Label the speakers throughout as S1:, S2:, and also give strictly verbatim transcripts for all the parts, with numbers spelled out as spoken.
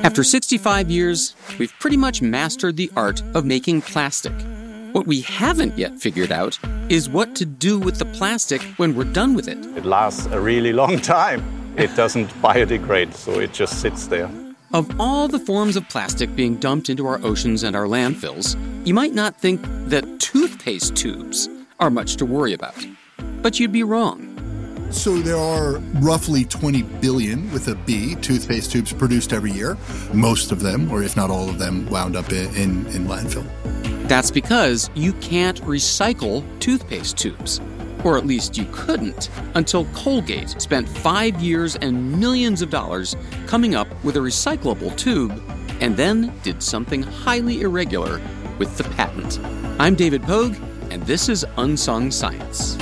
S1: After sixty-five years, we've pretty much mastered the art of making plastic. What we haven't yet figured out is what to do with the plastic when we're done with it.
S2: It lasts a really long time. It doesn't biodegrade, so it just sits there.
S1: Of all the forms of plastic being dumped into our oceans and our landfills, you might not think that toothpaste tubes are much to worry about. But you'd be wrong.
S3: So there are roughly twenty billion, with a B, toothpaste tubes produced every year. Most of them, or if not all of them, wound up in, in, in landfill.
S1: That's because you can't recycle toothpaste tubes. Or at least you couldn't until Colgate spent five years and millions of dollars coming up with a recyclable tube and then did something highly irregular with the patent. I'm David Pogue, and this is Unsung Science.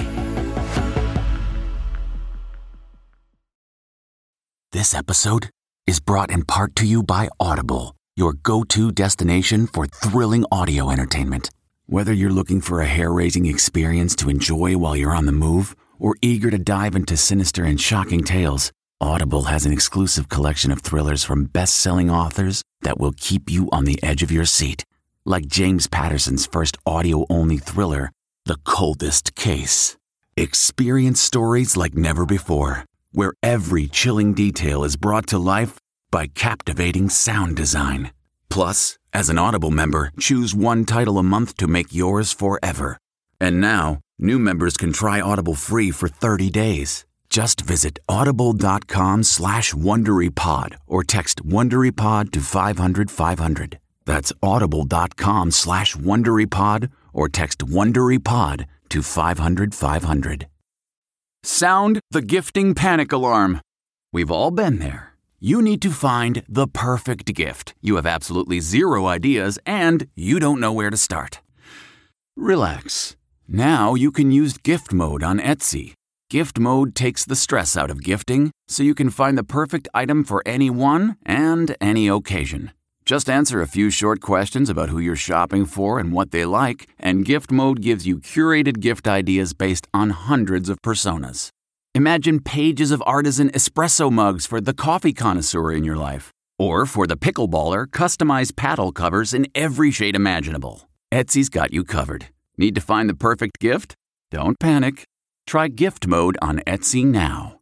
S4: This episode is brought in part to you by Audible, your go-to destination for thrilling audio entertainment. Whether you're looking for a hair-raising experience to enjoy while you're on the move or eager to dive into sinister and shocking tales, Audible has an exclusive collection of thrillers from best-selling authors that will keep you on the edge of your seat. Like James Patterson's first audio-only thriller, The Coldest Case. Experience stories like never before, where every chilling detail is brought to life by captivating sound design. Plus, as an Audible member, choose one title a month to make yours forever. And now, new members can try Audible free for thirty days. Just visit audible.com slash WonderyPod or text WonderyPod to five hundred five hundred. That's audible.com slash WonderyPod or text WonderyPod to five hundred five hundred. Sound the gifting panic alarm. We've all been there. You need to find the perfect gift. You have absolutely zero ideas and you don't know where to start. Relax. Now you can use gift mode on Etsy. Gift mode takes the stress out of gifting so you can find the perfect item for anyone and any occasion. Just answer a few short questions about who you're shopping for and what they like, and gift mode gives you curated gift ideas based on hundreds of personas. Imagine pages of artisan espresso mugs for the coffee connoisseur in your life. Or for the pickleballer, customized paddle covers in every shade imaginable. Etsy's got you covered. Need to find the perfect gift? Don't panic. Try gift mode on Etsy now.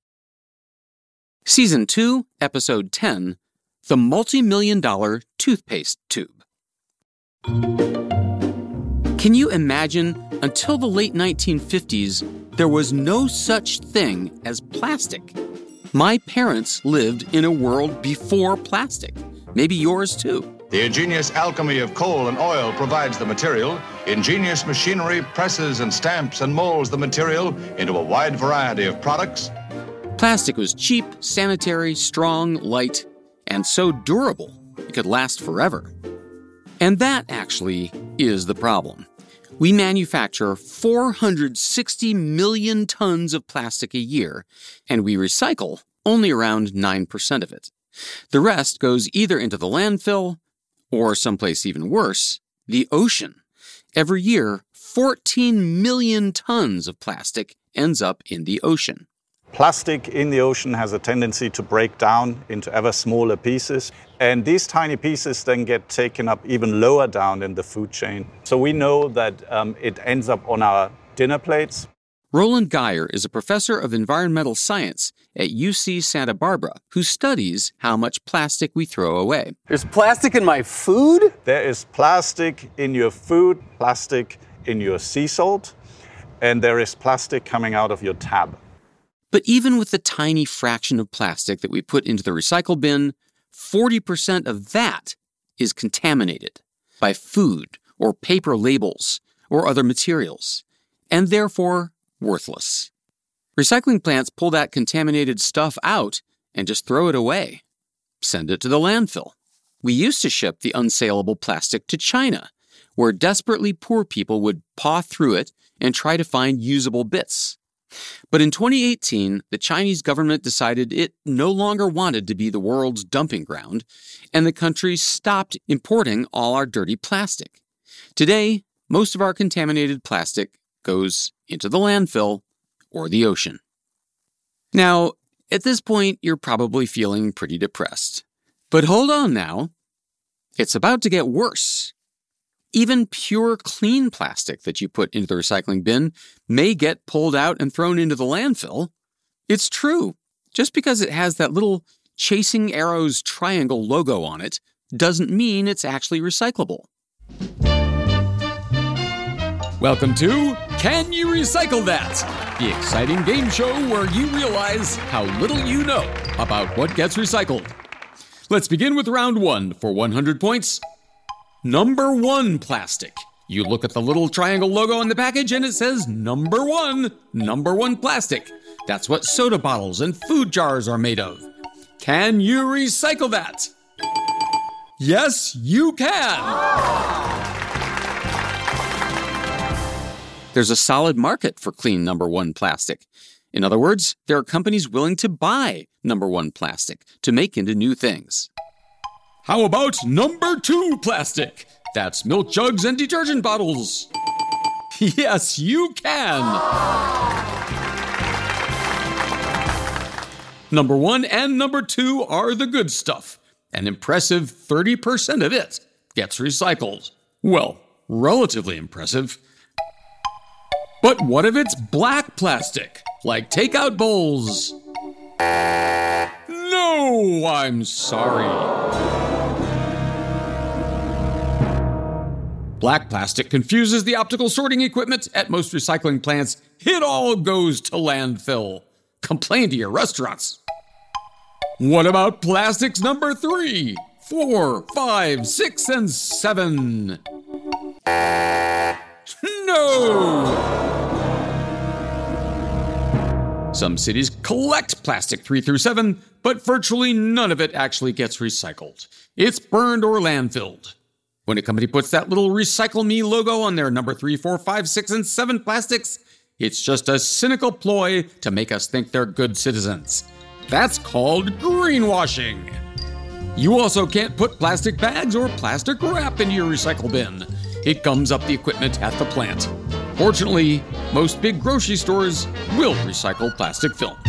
S1: Season two, Episode ten, The Multi-Million Dollar Toothpaste Tube. Can you imagine, until the late nineteen fifties, there was no such thing as plastic? My parents lived in a world before plastic. Maybe yours too.
S5: The ingenious alchemy of coal and oil provides the material. Ingenious machinery presses and stamps and molds the material into a wide variety of products.
S1: Plastic was cheap, sanitary, strong, light, and so durable it could last forever. And that actually is the problem. We manufacture four hundred sixty million tons of plastic a year, and we recycle only around nine percent of it. The rest goes either into the landfill, or someplace even worse, the ocean. Every year, fourteen million tons of plastic ends up in the ocean.
S2: Plastic in the ocean has a tendency to break down into ever smaller pieces. And these tiny pieces then get taken up even lower down in the food chain. So we know that um, it ends up on our dinner plates.
S1: Roland Geyer is a professor of environmental science at U C Santa Barbara who studies how much plastic we throw away.
S6: There's plastic in my food?
S2: There is plastic in your food, plastic in your sea salt, and there is plastic coming out of your tab.
S1: But even with the tiny fraction of plastic that we put into the recycle bin, forty percent of that is contaminated by food or paper labels or other materials, and therefore worthless. Recycling plants pull that contaminated stuff out and just throw it away. Send it to the landfill. We used to ship the unsaleable plastic to China, where desperately poor people would paw through it and try to find usable bits. But in twenty eighteen, the Chinese government decided it no longer wanted to be the world's dumping ground, and the country stopped importing all our dirty plastic. Today, most of our contaminated plastic goes into the landfill or the ocean. Now, at this point, you're probably feeling pretty depressed. But hold on now. It's about to get worse. Even pure clean plastic that you put into the recycling bin may get pulled out and thrown into the landfill. It's true. Just because it has that little chasing arrows triangle logo on it doesn't mean it's actually recyclable. Welcome to Can You Recycle That? The exciting game show where you realize how little you know about what gets recycled. Let's begin with round one for one hundred points. Number one plastic. You look at the little triangle logo on the package and it says number one, number one plastic. That's what soda bottles and food jars are made of. Can you recycle that? Yes, you can! There's a solid market for clean number one plastic. In other words, there are companies willing to buy number one plastic to make into new things. How about number two plastic? That's milk jugs and detergent bottles. Yes, you can. Number one and number two are the good stuff. An impressive thirty percent of it gets recycled. Well, relatively impressive. But what if it's black plastic, like takeout bowls? No, I'm sorry. Black plastic confuses the optical sorting equipment at most recycling plants. It all goes to landfill. Complain to your restaurants. What about plastics number three, four, five, six, and seven? No! Some cities collect plastic three through seven, but virtually none of it actually gets recycled. It's burned or landfilled. When a company puts that little Recycle Me logo on their number three, four, five, six, and seven plastics, it's just a cynical ploy to make us think they're good citizens. That's called greenwashing. You also can't put plastic bags or plastic wrap into your recycle bin. It gums up the equipment at the plant. Fortunately, most big grocery stores will recycle plastic film.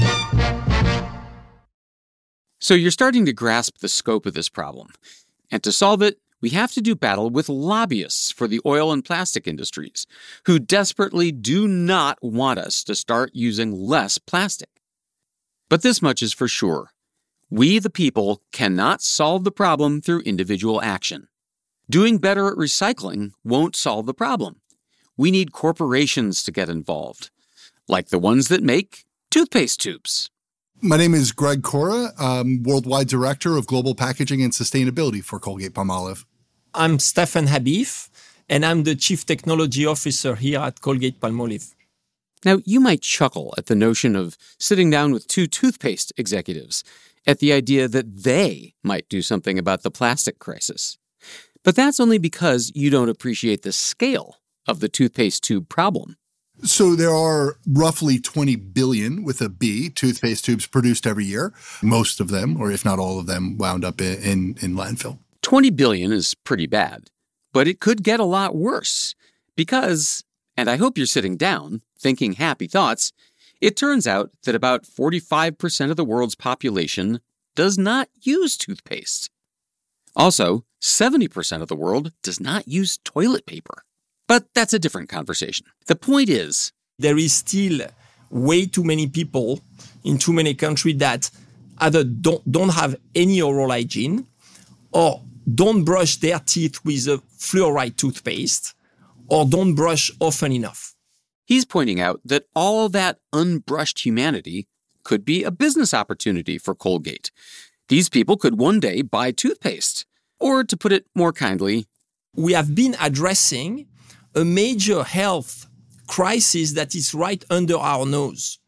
S1: So you're starting to grasp the scope of this problem. And to solve it, we have to do battle with lobbyists for the oil and plastic industries who desperately do not want us to start using less plastic. But this much is for sure. We, the people, cannot solve the problem through individual action. Doing better at recycling won't solve the problem. We need corporations to get involved, like the ones that make toothpaste tubes.
S3: My name is Greg Cora. I'm Worldwide Director of Global Packaging and Sustainability for Colgate-Palmolive.
S7: I'm Stefan Habib, and I'm the Chief Technology Officer here at Colgate-Palmolive.
S1: Now, you might chuckle at the notion of sitting down with two toothpaste executives at the idea that they might do something about the plastic crisis. But that's only because you don't appreciate the scale of the toothpaste tube problem.
S3: So there are roughly twenty billion, with a B, toothpaste tubes produced every year. Most of them, or if not all of them, wound up in, in, in landfill.
S1: twenty billion is pretty bad, but it could get a lot worse because, and I hope you're sitting down, thinking happy thoughts, it turns out that about forty-five percent of the world's population does not use toothpaste. Also, seventy percent of the world does not use toilet paper. But that's a different conversation. The point is,
S7: there is still way too many people in too many countries that either don't, don't have any oral hygiene or don't brush their teeth with a fluoride toothpaste or don't brush often enough.
S1: He's pointing out that all that unbrushed humanity could be a business opportunity for Colgate. These people could one day buy toothpaste. Or to put it more kindly,
S7: we have been addressing a major health crisis that is right under our nose.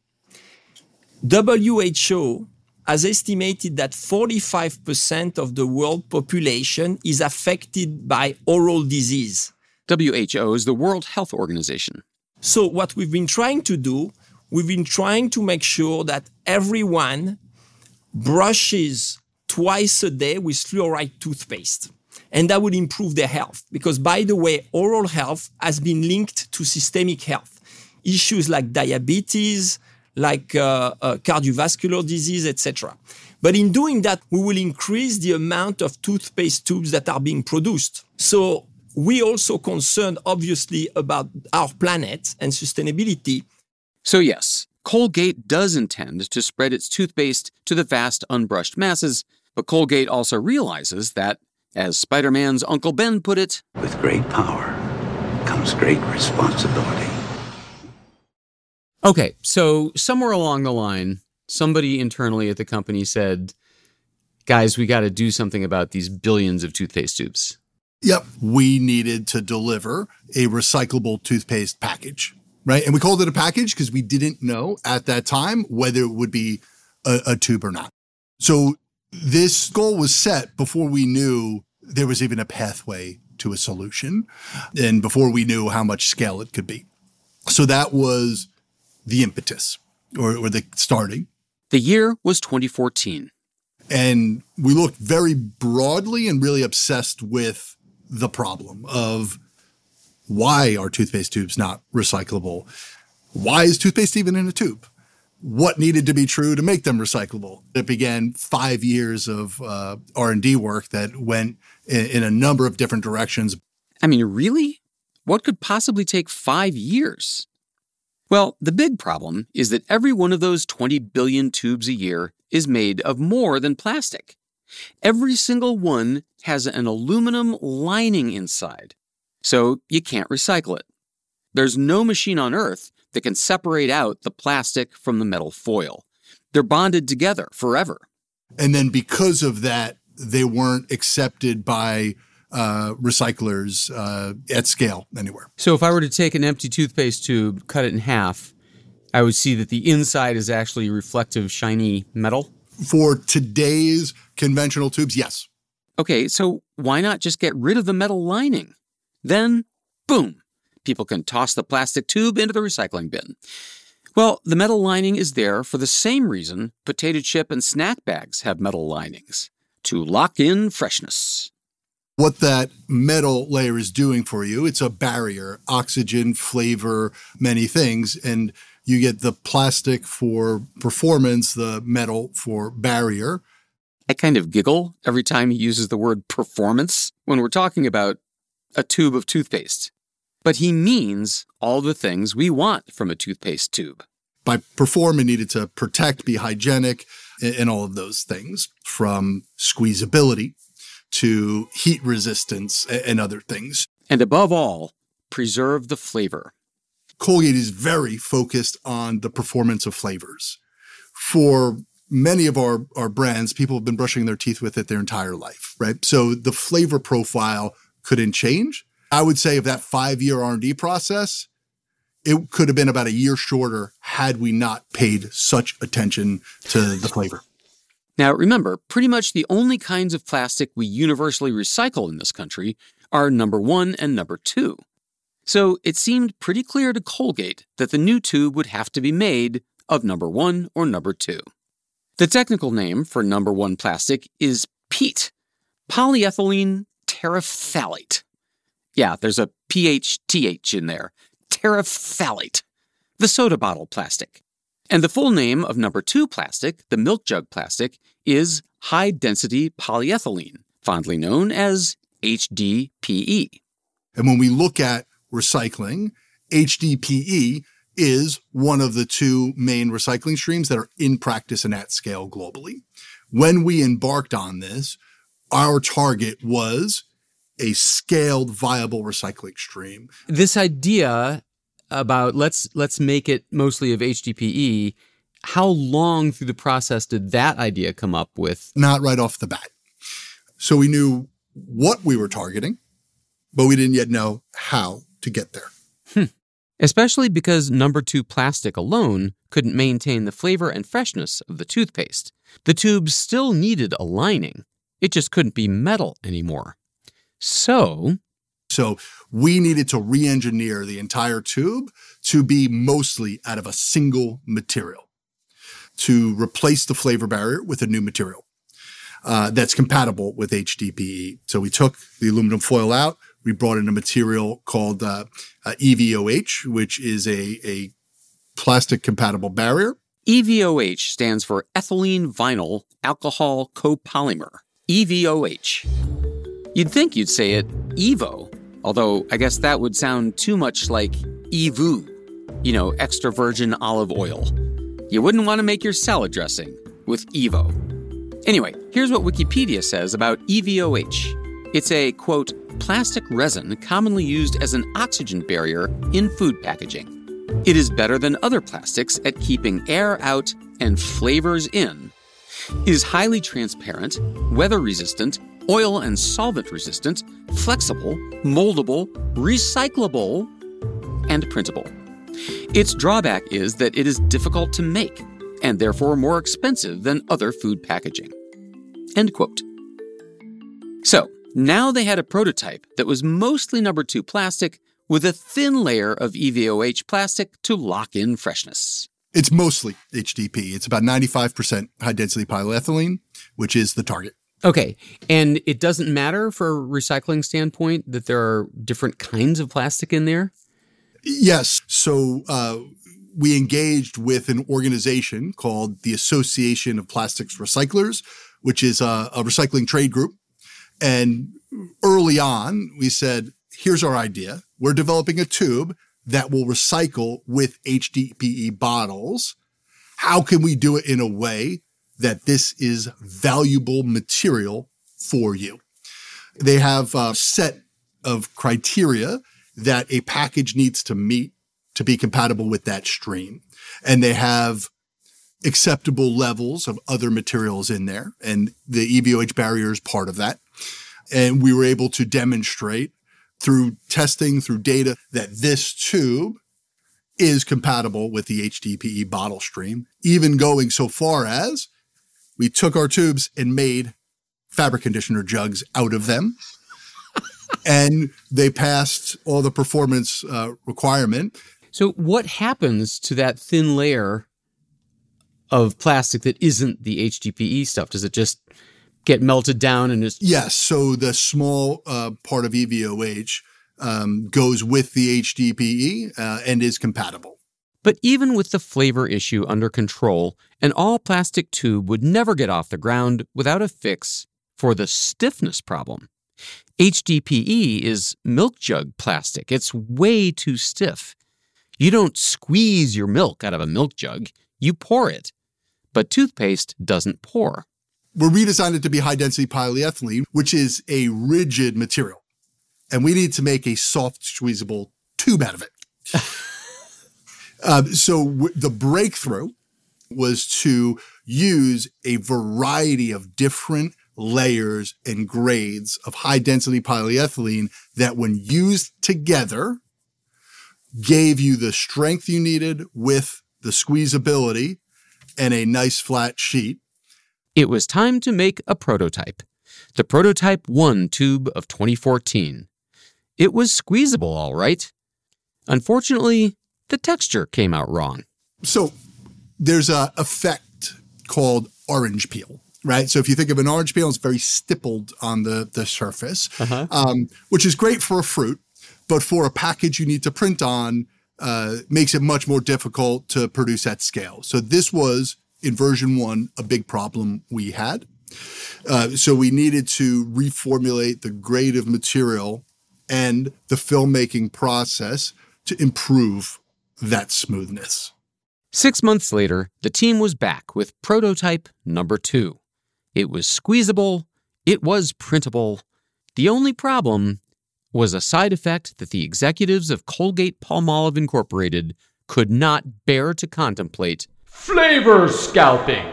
S7: W H O has estimated that forty-five percent of the world population is affected by oral disease.
S1: W H O is the World Health Organization.
S7: So what we've been trying to do, we've been trying to make sure that everyone brushes twice a day with fluoride toothpaste. And that would improve their health. Because, by the way, oral health has been linked to systemic health. Issues like diabetes, like uh, uh, cardiovascular disease, et cetera. But in doing that, we will increase the amount of toothpaste tubes that are being produced. So we also concerned, obviously, about our planet and sustainability.
S1: So yes, Colgate does intend to spread its toothpaste to the vast unbrushed masses, but Colgate also realizes that, as Spider-Man's Uncle Ben put it,
S8: with great power comes great responsibility.
S1: Okay, so somewhere along the line, somebody internally at the company said, guys, we got to do something about these billions of toothpaste tubes.
S3: Yep. We needed to deliver a recyclable toothpaste package, right? And we called it a package because we didn't know at that time whether it would be a, a tube or not. So this goal was set before we knew there was even a pathway to a solution and before we knew how much scale it could be. So that was the impetus or, or the starting.
S1: The year was twenty fourteen.
S3: And we looked very broadly and really obsessed with the problem of why are toothpaste tubes not recyclable? Why is toothpaste even in a tube? What needed to be true to make them recyclable? It began five years of uh, R and D work that went in, in a number of different directions.
S1: I mean, really? What could possibly take five years? Well, the big problem is that every one of those twenty billion tubes a year is made of more than plastic. Every single one has an aluminum lining inside, so you can't recycle it. There's no machine on Earth that can separate out the plastic from the metal foil. They're bonded together forever.
S3: And then because of that, they weren't accepted by uh, recyclers uh, at scale anywhere.
S1: So if I were to take an empty toothpaste tube, cut it in half, I would see that the inside is actually reflective, shiny metal?
S3: For today's conventional tubes, yes.
S1: Okay, so why not just get rid of the metal lining? Then, boom, people can toss the plastic tube into the recycling bin. Well, the metal lining is there for the same reason potato chip and snack bags have metal linings, to lock in freshness.
S3: What that metal layer is doing for you, it's a barrier, oxygen, flavor, many things, and you get the plastic for performance, the metal for barrier.
S1: I kind of giggle every time he uses the word performance when we're talking about a tube of toothpaste. But he means all the things we want from a toothpaste tube.
S3: By perform, it needed to protect, be hygienic, and all of those things, from squeezability to heat resistance and other things.
S1: And above all, preserve the flavor.
S3: Colgate is very focused on the performance of flavors. For many of our, our brands, people have been brushing their teeth with it their entire life, right? So the flavor profile couldn't change. I would say of that five-year R and D process, it could have been about a year shorter had we not paid such attention to the flavor.
S1: Now, remember, pretty much the only kinds of plastic we universally recycle in this country are number one and number two. So it seemed pretty clear to Colgate that the new tube would have to be made of number one or number two. The technical name for number one plastic is PETE, polyethylene terephthalate. Yeah, there's a P H T H in there, terephthalate, the soda bottle plastic. And the full name of number two plastic, the milk jug plastic, is high-density polyethylene, fondly known as H D P E.
S3: And when we look at recycling, H D P E is one of the two main recycling streams that are in practice and at scale globally. When we embarked on this, our target was a scaled, viable recycling stream.
S1: This idea about let's let's make it mostly of H D P E, how long through the process did that idea come up with?
S3: Not right off the bat. So we knew what we were targeting, but we didn't yet know how to get there.
S1: Hmm. Especially because number two plastic alone couldn't maintain the flavor and freshness of the toothpaste. The tubes still needed a lining. It just couldn't be metal anymore. So...
S3: So we needed to re-engineer the entire tube to be mostly out of a single material, to replace the flavor barrier with a new material uh, that's compatible with H D P E. So we took the aluminum foil out. We brought in a material called uh, uh, E V O H, which is a, a plastic compatible barrier.
S1: E V O H stands for ethylene vinyl alcohol copolymer, E V O H. You'd think you'd say it EVO, although I guess that would sound too much like E V O, you know, extra virgin olive oil. You wouldn't want to make your salad dressing with EVO. Anyway, here's what Wikipedia says about E V O H. It's a, quote, plastic resin commonly used as an oxygen barrier in food packaging. It is better than other plastics at keeping air out and flavors in. It is highly transparent, weather-resistant, oil and solvent-resistant, flexible, moldable, recyclable, and printable. Its drawback is that it is difficult to make and therefore more expensive than other food packaging. End quote. So, now they had a prototype that was mostly number two plastic with a thin layer of E V O H plastic to lock in freshness.
S3: It's mostly H D P. It's about ninety-five percent high-density polyethylene, which is the target.
S1: Okay, and it doesn't matter for a recycling standpoint that there are different kinds of plastic in there?
S3: Yes. So uh, we engaged with an organization called the Association of Plastics Recyclers, which is a, a recycling trade group. And early on, we said, here's our idea. We're developing a tube that will recycle with H D P E bottles. How can we do it in a way that this is valuable material for you? They have a set of criteria that a package needs to meet to be compatible with that stream. And they have acceptable levels of other materials in there. And the E V O H barrier is part of that. And we were able to demonstrate through testing, through data, that this tube is compatible with the H D P E bottle stream, even going so far as we took our tubes and made fabric conditioner jugs out of them. And they passed all the performance uh, requirement.
S1: So what happens to that thin layer of plastic that isn't the H D P E stuff? Does it just get melted down and just...
S3: Yes. So the small uh, part of E V O H um, goes with the H D P E uh, and is compatible.
S1: But even with the flavor issue under control, an all-plastic tube would never get off the ground without a fix for the stiffness problem. H D P E is milk jug plastic. It's way too stiff. You don't squeeze your milk out of a milk jug. You pour it. But toothpaste doesn't pour.
S3: We're redesigned it to be high-density polyethylene, which is a rigid material. And we need to make a soft, squeezable tube out of it. uh, so w- the breakthrough was to use a variety of different layers and grades of high-density polyethylene that, when used together, gave you the strength you needed with the squeezability and a nice flat sheet.
S1: It was time to make a prototype. The Prototype one tube of twenty fourteen. It was squeezable, all right. Unfortunately, the texture came out wrong.
S3: So there's an effect called orange peel, right? So if you think of an orange peel, it's very stippled on the, the surface, uh-huh. um, which is great for a fruit, but for a package you need to print on, uh, makes it much more difficult to produce at scale. So this was, in version one, a big problem we had. Uh, so we needed to reformulate the grade of material and the filmmaking process to improve that smoothness.
S1: Six months later, the team was back with prototype number two. It was squeezable. It was printable. The only problem was a side effect that the executives of Colgate-Palmolive Incorporated could not bear to contemplate.
S9: Flavor scalping.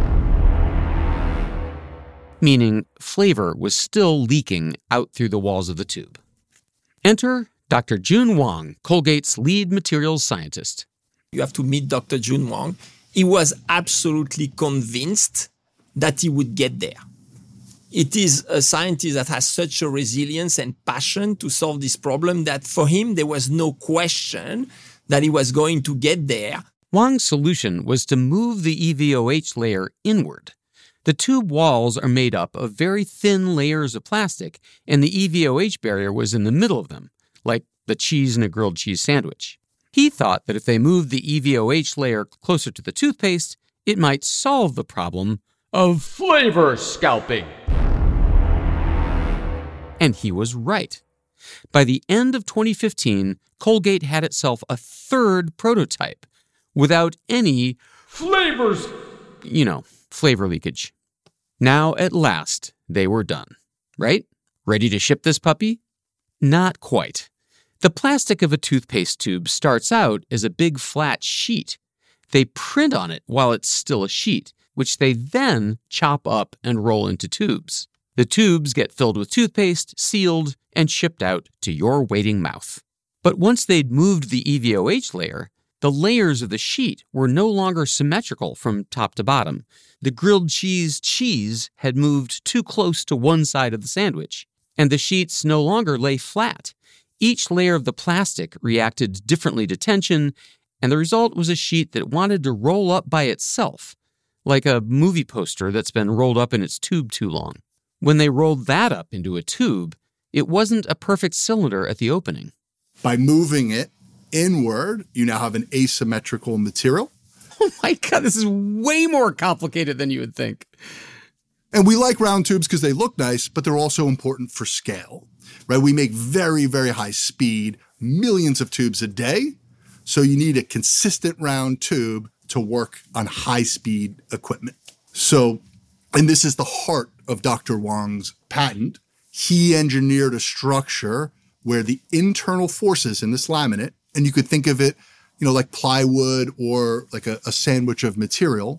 S1: Meaning flavor was still leaking out through the walls of the tube. Enter Doctor Jun Wang, Colgate's lead materials scientist.
S7: You have to meet Doctor Jun Wang. He was absolutely convinced that he would get there. It is a scientist that has such a resilience and passion to solve this problem that for him, there was no question that he was going to get there.
S1: Wang's solution was to move the E V O H layer inward. The tube walls are made up of very thin layers of plastic, and the E V O H barrier was in the middle of them, like the cheese in a grilled cheese sandwich. He thought that if they moved the E V O H layer closer to the toothpaste, it might solve the problem of
S9: flavor scalping.
S1: And he was right. By the end of twenty fifteen, Colgate had itself a third prototype without any
S9: flavors,
S1: you know, flavor leakage. Now, at last, they were done. Right? Ready to ship this puppy? Not quite. The plastic of a toothpaste tube starts out as a big flat sheet. They print on it while it's still a sheet, which they then chop up and roll into tubes. The tubes get filled with toothpaste, sealed, and shipped out to your waiting mouth. But once they'd moved the E V O H layer, the layers of the sheet were no longer symmetrical from top to bottom. The grilled cheese cheese had moved too close to one side of the sandwich, and the sheets no longer lay flat. Each layer of the plastic reacted differently to tension, and the result was a sheet that wanted to roll up by itself, like a movie poster that's been rolled up in its tube too long. When they rolled that up into a tube, it wasn't a perfect cylinder at the opening.
S3: By moving it inward, you now have an asymmetrical material.
S1: Oh my God, this is way more complicated than you would think.
S3: And we like round tubes because they look nice, but they're also important for scale, right? We make very, very high speed, millions of tubes a day. So you need a consistent round tube to work on high speed equipment. So, and this is the heart of Doctor Wang's patent. He engineered a structure where the internal forces in this laminate, and you could think of it, you know, like plywood or like a, a sandwich of material.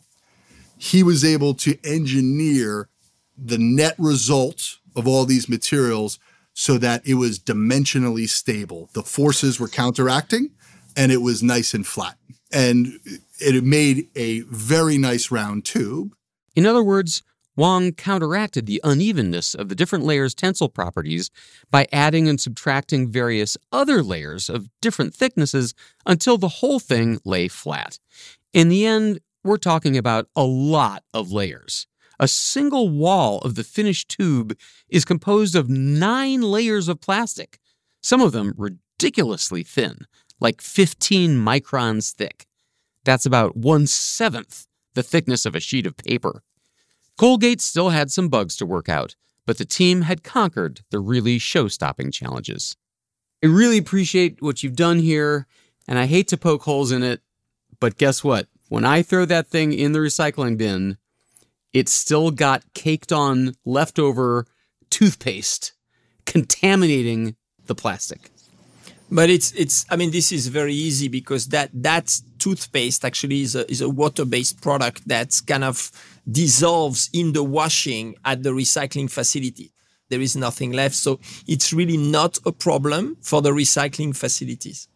S3: He was able to engineer the net result of all these materials so that it was dimensionally stable. The forces were counteracting, and it was nice and flat. And it made a very nice round tube.
S1: In other words, Wang counteracted the unevenness of the different layers' tensile properties by adding and subtracting various other layers of different thicknesses until the whole thing lay flat. In the end, we're talking about a lot of layers. A single wall of the finished tube is composed of nine layers of plastic, some of them ridiculously thin, like fifteen microns thick. That's about one-seventh the thickness of a sheet of paper. Colgate still had some bugs to work out, but the team had conquered the really show-stopping challenges. I really appreciate what you've done here, and I hate to poke holes in it, but guess what? When I throw that thing in the recycling bin, it's still got caked on leftover toothpaste, contaminating the plastic.
S7: But it's, it's, I mean, this is very easy because that, that toothpaste actually is a, is a water-based product that kind of dissolves in the washing at the recycling facility. There is nothing left. So it's really not a problem for the recycling facilities.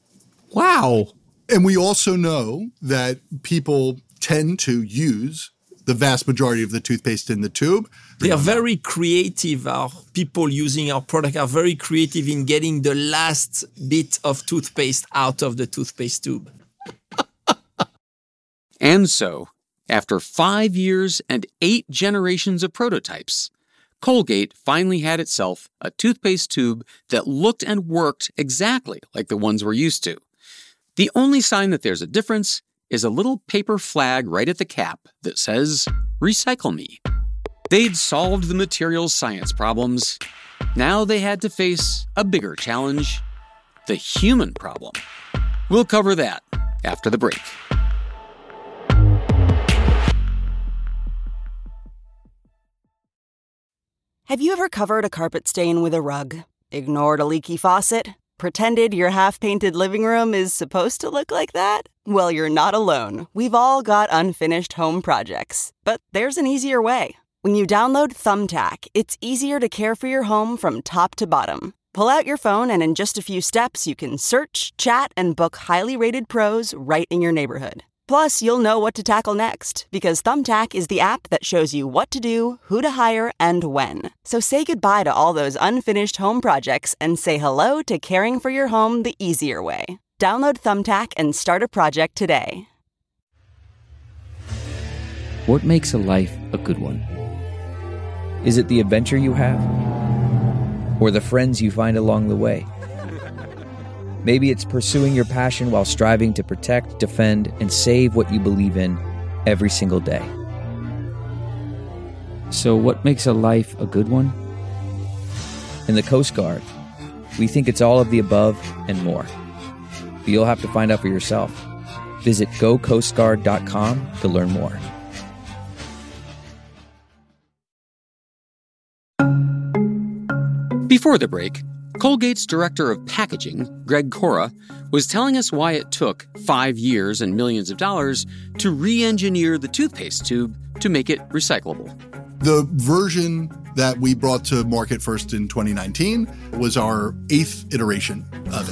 S1: Wow.
S3: And we also know that people tend to use the vast majority of the toothpaste in the tube.
S7: They are very creative. Our people using our product are very creative in getting the last bit of toothpaste out of the toothpaste tube.
S1: And so, after five years and eight generations of prototypes, Colgate finally had itself a toothpaste tube that looked and worked exactly like the ones we're used to. The only sign that there's a difference is a little paper flag right at the cap that says, "Recycle me." They'd solved the materials science problems. Now they had to face a bigger challenge, the human problem. We'll cover that after the break.
S10: Have you ever covered a carpet stain with a rug? Ignored a leaky faucet? Pretended your half-painted living room is supposed to look like that? Well, you're not alone. We've all got unfinished home projects. But there's an easier way. When you download Thumbtack, it's easier to care for your home from top to bottom. Pull out your phone and in just a few steps, you can search, chat, and book highly rated pros right in your neighborhood. Plus, you'll know what to tackle next, because Thumbtack is the app that shows you what to do, who to hire, and when. So say goodbye to all those unfinished home projects and say hello to caring for your home the easier way. Download Thumbtack and start a project today.
S11: What makes a life a good one? Is it the adventure you have? Or the friends you find along the way? Maybe it's pursuing your passion while striving to protect, defend, and save what you believe in every single day. So what makes a life a good one? In the Coast Guard, we think it's all of the above and more. But you'll have to find out for yourself. Visit go coast guard dot com to learn more.
S1: Before the break, Colgate's director of packaging, Greg Cora, was telling us why it took five years and millions of dollars to re-engineer the toothpaste tube to make it recyclable.
S3: The version that we brought to market first in twenty nineteen was our eighth iteration of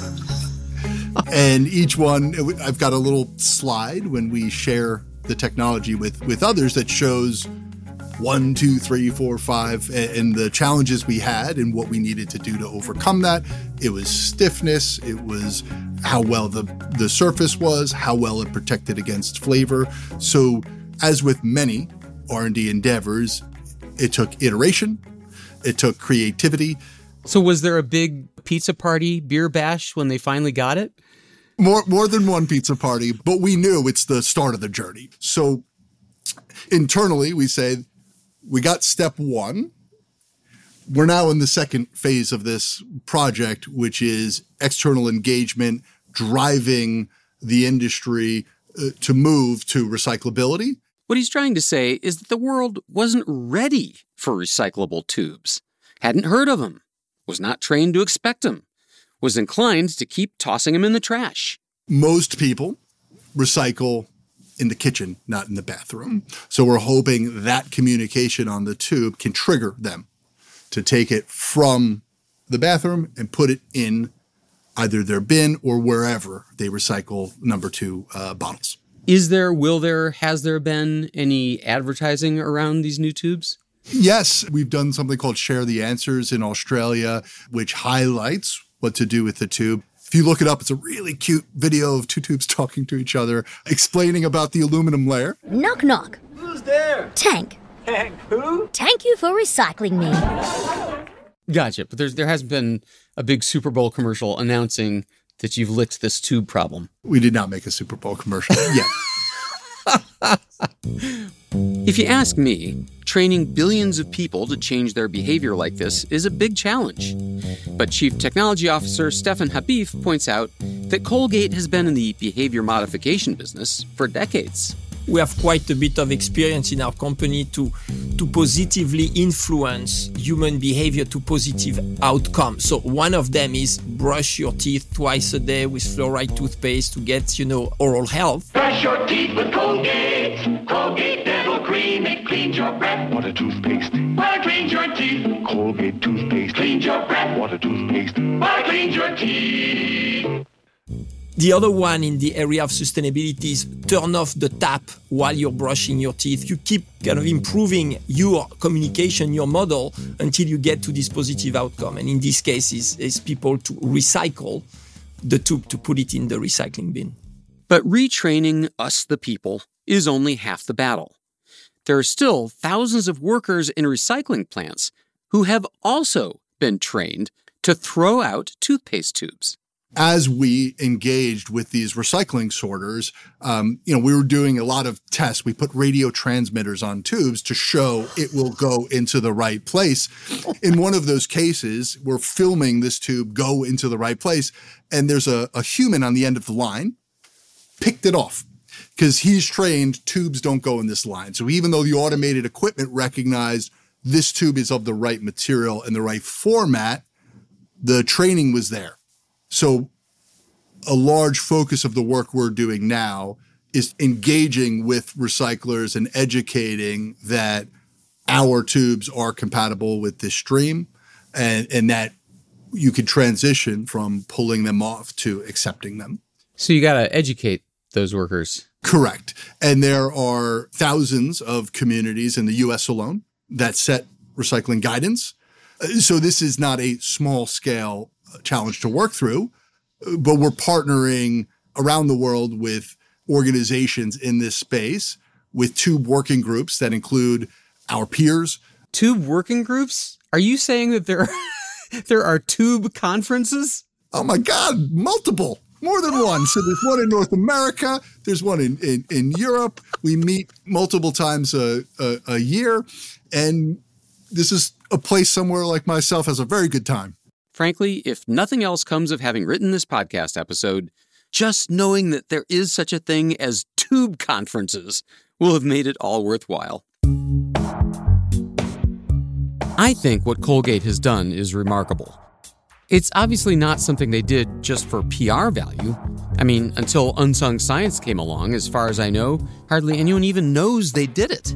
S3: it. And each one, I've got a little slide when we share the technology with, with others that shows one, two, three, four, five, and the challenges we had and what we needed to do to overcome that. It was stiffness. It was how well the, the surface was, how well it protected against flavor. So as with many R and D endeavors, it took iteration. It took creativity.
S1: So was there a big pizza party, beer bash when they finally got it?
S3: More, more than one pizza party, but we knew it's the start of the journey. So internally, we say, we got step one. We're now in the second phase of this project, which is external engagement, driving the industry uh, to move to recyclability.
S1: What he's trying to say is that the world wasn't ready for recyclable tubes, hadn't heard of them, was not trained to expect them, was inclined to keep tossing them in the trash.
S3: Most people recycle in the kitchen, not in the bathroom. So we're hoping that communication on the tube can trigger them to take it from the bathroom and put it in either their bin or wherever they recycle number two uh, bottles.
S1: Is there, will there, has there been any advertising around these new tubes?
S3: Yes, we've done something called Share the Answers in Australia, which highlights what to do with the tube. If you look it up, it's a really cute video of two tubes talking to each other, explaining about the aluminum layer.
S12: Knock, knock.
S13: Who's there?
S12: Tank.
S13: Tank who?
S12: Thank you for recycling me.
S1: Gotcha. But there's, there hasn't been a big Super Bowl commercial announcing that you've licked this tube problem.
S3: We did not make a Super Bowl commercial yet.
S1: If you ask me, training billions of people to change their behavior like this is a big challenge. But Chief Technology Officer Stefan Habif points out that Colgate has been in the behavior modification business for decades.
S7: We have quite a bit of experience in our company to, to positively influence human behavior to positive outcomes. So one of them is brush your teeth twice a day with fluoride toothpaste to get, you know, oral health.
S14: Brush your teeth with Colgate. Colgate Dental Cream. It cleans your breath.
S15: Water toothpaste.
S14: Well, it cleans your teeth.
S15: Colgate toothpaste.
S14: Cleans your breath.
S15: Water toothpaste.
S14: Well, it cleans your teeth.
S7: The other one in the area of sustainability is turn off the tap while you're brushing your teeth. You keep kind of improving your communication, your model, until you get to this positive outcome. And in this case, is, is people to recycle the tube to put it in the recycling bin.
S1: But retraining us, the people, is only half the battle. There are still thousands of workers in recycling plants who have also been trained to throw out toothpaste tubes.
S3: As we engaged with these recycling sorters, um, you know, we were doing a lot of tests. We put radio transmitters on tubes to show it will go into the right place. In one of those cases, we're filming this tube go into the right place, and there's a, a human on the end of the line, picked it off because he's trained tubes don't go in this line. So even though the automated equipment recognized this tube is of the right material and the right format, the training was there. So a large focus of the work we're doing now is engaging with recyclers and educating that our tubes are compatible with this stream and, and that you can transition from pulling them off to accepting them.
S1: So you got to educate those workers.
S3: Correct. And there are thousands of communities in the U S alone that set recycling guidance. So this is not a small scale challenge to work through, but we're partnering around the world with organizations in this space with tube working groups that include our peers.
S1: Tube working groups? Are you saying that there are, there are tube conferences?
S3: Oh my God, multiple, more than one. So there's one in North America. There's one in, in, in Europe. We meet multiple times a, a, a year. And this is a place somewhere like myself has a very good time.
S1: Frankly, if nothing else comes of having written this podcast episode, just knowing that there is such a thing as tube conferences will have made it all worthwhile. I think what Colgate has done is remarkable. It's obviously not something they did just for P R value. I mean, until Unsung Science came along, as far as I know, hardly anyone even knows they did it.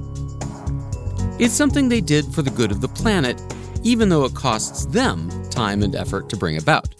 S1: It's something they did for the good of the planet, even though it costs them time and effort to bring about.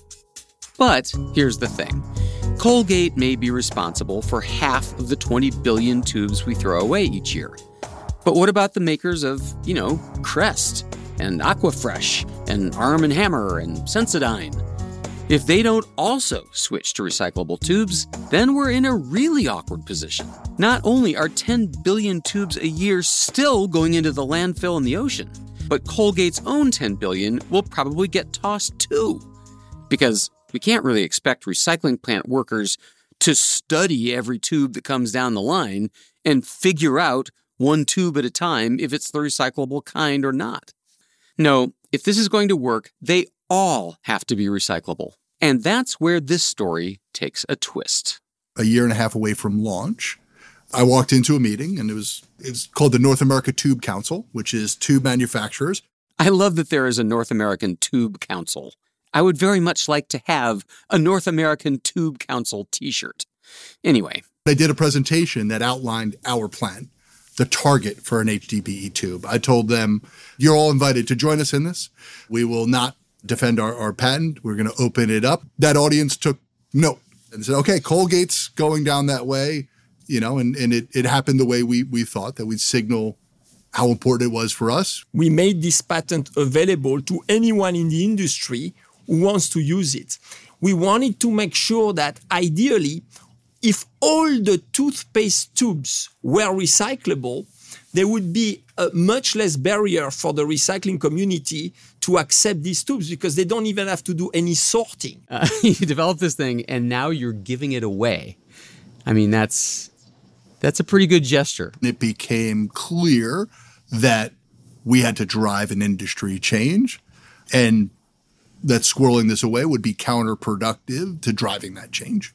S1: But here's the thing. Colgate may be responsible for half of the twenty billion tubes we throw away each year. But what about the makers of, you know, Crest and Aquafresh and Arm and Hammer and Sensodyne? If they don't also switch to recyclable tubes, then we're in a really awkward position. Not only are ten billion tubes a year still going into the landfill in the ocean, but Colgate's own ten billion will probably get tossed too. Because we can't really expect recycling plant workers to study every tube that comes down the line and figure out one tube at a time if it's the recyclable kind or not. No, if this is going to work, they all have to be recyclable. And that's where this story takes a twist.
S3: A year and a half away from launch, I walked into a meeting, and it was, it was called the North America Tube Council, which is tube manufacturers.
S1: I love that there is a North American Tube Council. I would very much like to have a North American Tube Council t-shirt. Anyway.
S3: They did a presentation that outlined our plan, the target for an H D P E tube. I told them, you're all invited to join us in this. We will not defend our, our patent. We're going to open it up. That audience took note and said, okay, Colgate's going down that way, you know, and, and it, it happened the way we, we thought, that we'd signal how important it was for us.
S7: We made this patent available to anyone in the industry who wants to use it. We wanted to make sure that ideally, if all the toothpaste tubes were recyclable, there would be a much less barrier for the recycling community to accept these tubes because they don't even have to do any sorting.
S1: Uh, you developed this thing and now you're giving it away. I mean, that's that's a pretty good gesture.
S3: It became clear that we had to drive an industry change, and that squirreling this away would be counterproductive to driving that change.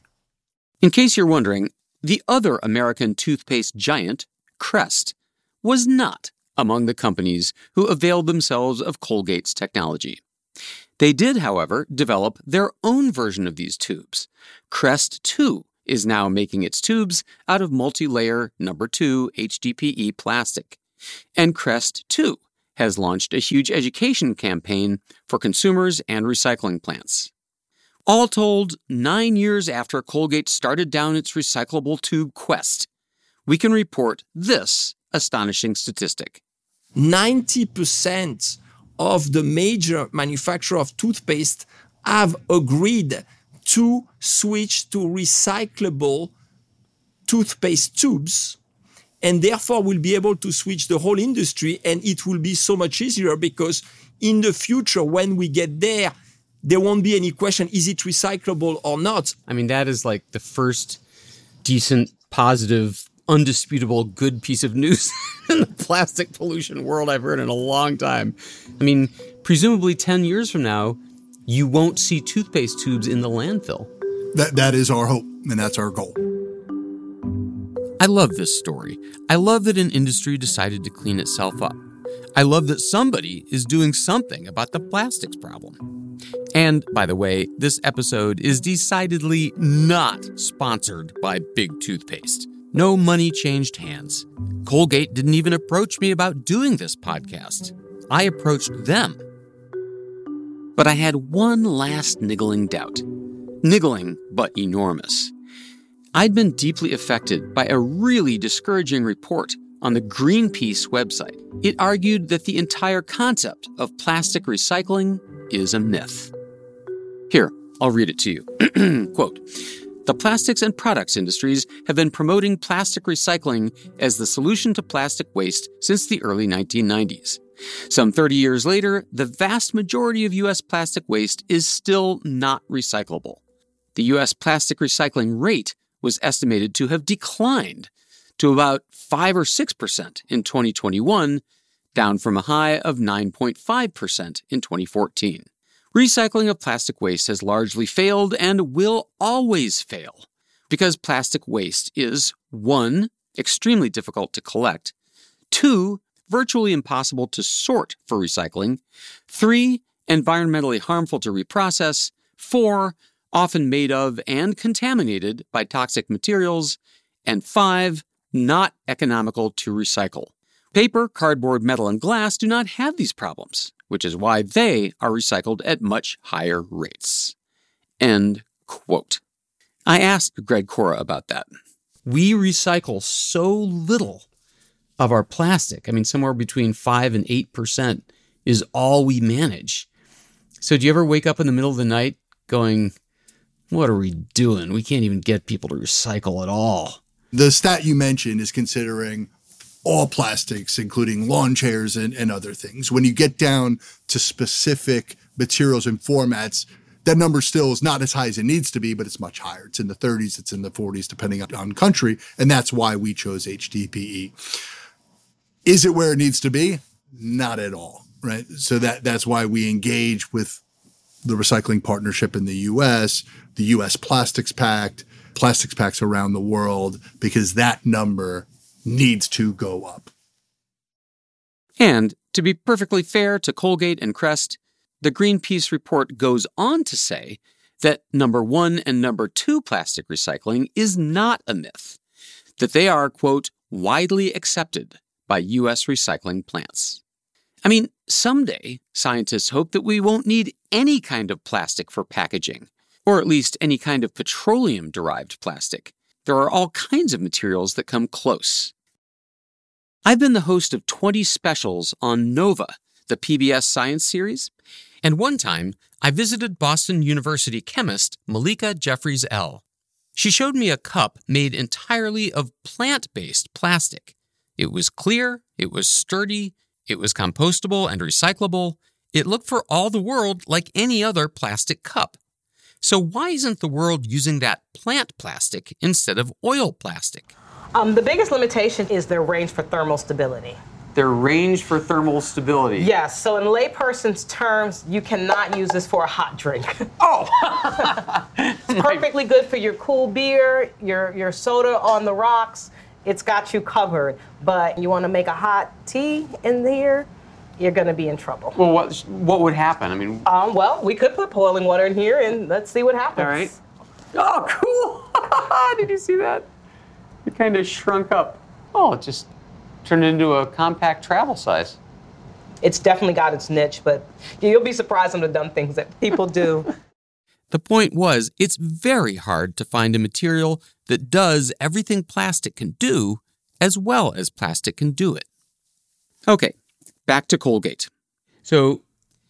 S1: In case you're wondering, the other American toothpaste giant, Crest, was not among the companies who availed themselves of Colgate's technology. They did, however, develop their own version of these tubes. Crest, too, is now making its tubes out of multi-layer number two H D P E plastic. And Crest, too, has launched a huge education campaign for consumers and recycling plants. All told, nine years after Colgate started down its recyclable tube quest, we can report this astonishing statistic.
S7: ninety percent of the major manufacturers of toothpaste have agreed to switch to recyclable toothpaste tubes, and therefore will be able to switch the whole industry, and it will be so much easier because in the future, when we get there, there won't be any question, is it recyclable or not?
S1: I mean, that is like the first decent, positive, undisputable, good piece of news in the plastic pollution world I've heard in a long time. I mean, presumably ten years from now, you won't see toothpaste tubes in the landfill.
S3: That That is our hope, and that's our goal.
S1: I love this story. I love that an industry decided to clean itself up. I love that somebody is doing something about the plastics problem. And, by the way, this episode is decidedly not sponsored by Big Toothpaste. No money changed hands. Colgate didn't even approach me about doing this podcast. I approached them. But I had one last niggling doubt. Niggling, but enormous. I'd been deeply affected by a really discouraging report on the Greenpeace website. It argued that the entire concept of plastic recycling is a myth. Here, I'll read it to you. Quote, The plastics and products industries have been promoting plastic recycling as the solution to plastic waste since the early nineteen nineties. Some thirty years later, the vast majority of U S plastic waste is still not recyclable. The U S plastic recycling rate was estimated to have declined to about five or six percent in twenty twenty-one, down from a high of nine point five percent in twenty fourteen. Recycling of plastic waste has largely failed and will always fail because plastic waste is, one, extremely difficult to collect, two, virtually impossible to sort for recycling, three, environmentally harmful to reprocess, four, often made of and contaminated by toxic materials, and five, not economical to recycle. Paper, cardboard, metal, and glass do not have these problems, which is why they are recycled at much higher rates. End quote. I asked Greg Cora about that. We recycle so little of our plastic. I mean, somewhere between five and eight percent is all we manage. So do you ever wake up in the middle of the night going, what are we doing? We can't even get people to recycle at all.
S3: The stat you mentioned is considering all plastics, including lawn chairs and, and other things. When you get down to specific materials and formats, that number still is not as high as it needs to be, but it's much higher. It's in the thirties, it's in the forties, depending on country, and that's why we chose H D P E. Is it where it needs to be? Not at all, right? So that that's why we engage with the Recycling Partnership in the U S, the U S Plastics Pact, Plastics Pacts around the world, because that number needs to go up.
S1: And to be perfectly fair to Colgate and Crest, the Greenpeace report goes on to say that number one and number two plastic recycling is not a myth, that they are, quote, widely accepted by U S recycling plants. I mean, someday scientists hope that we won't need any kind of plastic for packaging, or at least any kind of petroleum-derived plastic. There are all kinds of materials that come close. I've been the host of twenty specials on NOVA, the P B S Science series, and one time I visited Boston University chemist Malika Jeffries-L. She showed me a cup made entirely of plant-based plastic. It was clear, it was sturdy, it was compostable and recyclable. It looked for all the world like any other plastic cup. So why isn't the world using that plant plastic instead of oil plastic?
S16: Um, the biggest limitation is their range for thermal stability.
S1: Their range for thermal stability?
S16: Yes, so in layperson's terms, you cannot use this for a hot drink.
S1: Oh!
S16: It's perfectly good for your cool beer, your, your soda on the rocks. It's got you covered. But you want to make a hot tea in here, you're going to be in trouble.
S1: Well, what what would happen? I mean...
S16: Um, well, we could put boiling water in here and let's see what happens.
S1: All right. Oh, cool! Did you see that? It kind of shrunk up. Oh, it just turned into a compact travel size.
S16: It's definitely got its niche, but you'll be surprised on the dumb things that people do.
S1: The point was, it's very hard to find a material that does everything plastic can do as well as plastic can do it. Okay, back to Colgate. So,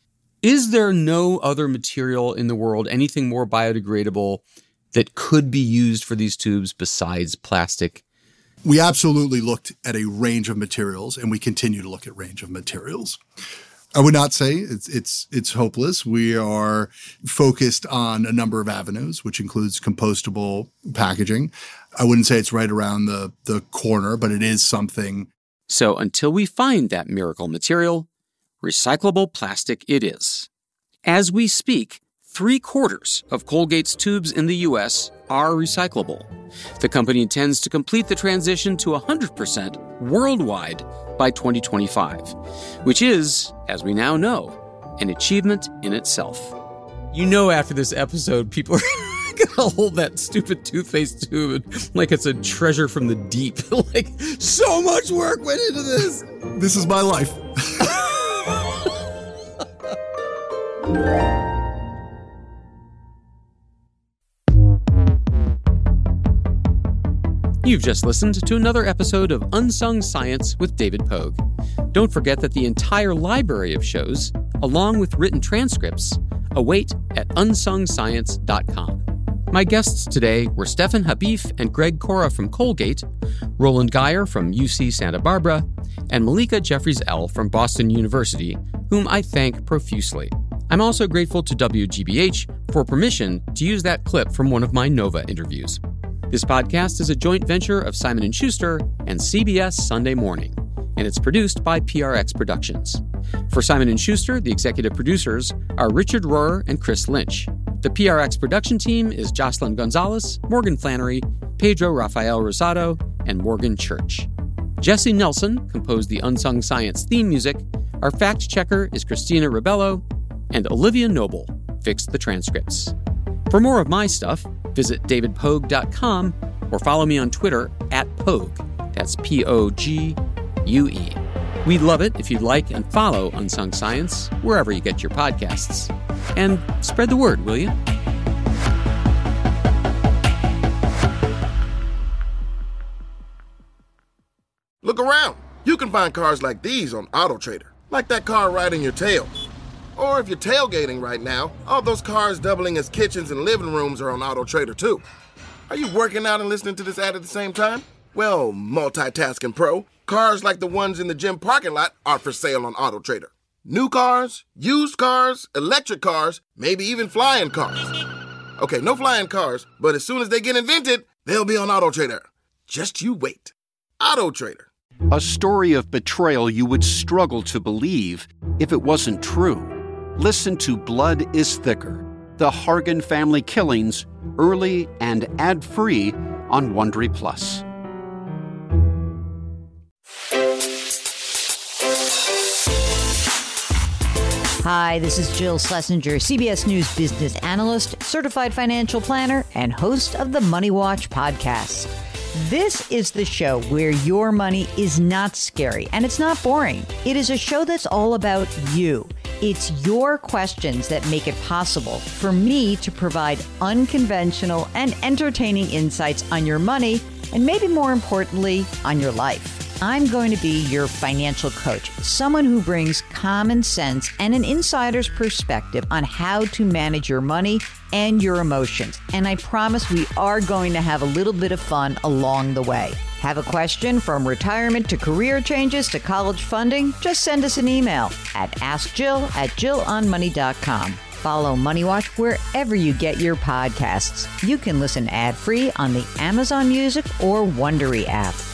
S1: is there no other material in the world, anything more biodegradable, that could be used for these tubes besides plastic?
S3: We absolutely looked at a range of materials, and we continue to look at range of materials. I would not say it's it's it's hopeless. We are focused on a number of avenues, which includes compostable packaging. I wouldn't say it's right around the, the corner, but it is something.
S1: So until we find that miracle material, recyclable plastic it is. As we speak, three quarters of Colgate's tubes in the U S are recyclable. The company intends to complete the transition to one hundred percent worldwide by twenty twenty-five, which is, as we now know, an achievement in itself. You know, after this episode, people are gonna hold that stupid toothpaste tube like it's a treasure from the deep. Like, so much work went into this.
S3: This is my life.
S1: You've just listened to another episode of Unsung Science with David Pogue. Don't forget that the entire library of shows, along with written transcripts, await at unsung science dot com. My guests today were Stefan Habif and Greg Cora from Colgate, Roland Geyer from U C Santa Barbara, and Malika Jeffries-L from Boston University, whom I thank profusely. I'm also grateful to W G B H for permission to use that clip from one of my Nova interviews. This podcast is a joint venture of Simon and Schuster and C B S Sunday Morning, and it's produced by P R X Productions. For Simon and Schuster, the executive producers are Richard Rohrer and Chris Lynch. The P R X production team is Jocelyn Gonzalez, Morgan Flannery, Pedro Rafael Rosado, and Morgan Church. Jesse Nelson composed the Unsung Science theme music. Our fact checker is Christina Ribello, and Olivia Noble fixed the transcripts. For more of my stuff, visit david pogue dot com or follow me on Twitter at Pogue. That's P O G U E. We'd love it if you'd like and follow Unsung Science wherever you get your podcasts. And spread the word, will you?
S17: Look around. You can find cars like these on AutoTrader, like that car riding your tail. Or if you're tailgating right now, all those cars doubling as kitchens and living rooms are on AutoTrader too. Are you working out and listening to this ad at the same time? Well, multitasking pro, cars like the ones in the gym parking lot are for sale on AutoTrader. New cars, used cars, electric cars, maybe even flying cars. Okay, no flying cars, but as soon as they get invented, they'll be on AutoTrader. Just you wait. AutoTrader.
S18: A story of betrayal you would struggle to believe if it wasn't true. Listen to Blood is Thicker, the Hargan family killings, early and ad-free on Wondery Plus.
S19: Hi, this is Jill Schlesinger, C B S News business analyst, certified financial planner, and host of the Money Watch podcast. This is the show where your money is not scary and it's not boring. It is a show that's all about you. It's your questions that make it possible for me to provide unconventional and entertaining insights on your money and maybe more importantly, on your life. I'm going to be your financial coach, someone who brings common sense and an insider's perspective on how to manage your money and your emotions. And I promise we are going to have a little bit of fun along the way. Have a question from retirement to career changes to college funding? Just send us an email at askjill at jill on money dot com. Follow Money Watch wherever you get your podcasts. You can listen ad-free on the Amazon Music or Wondery app.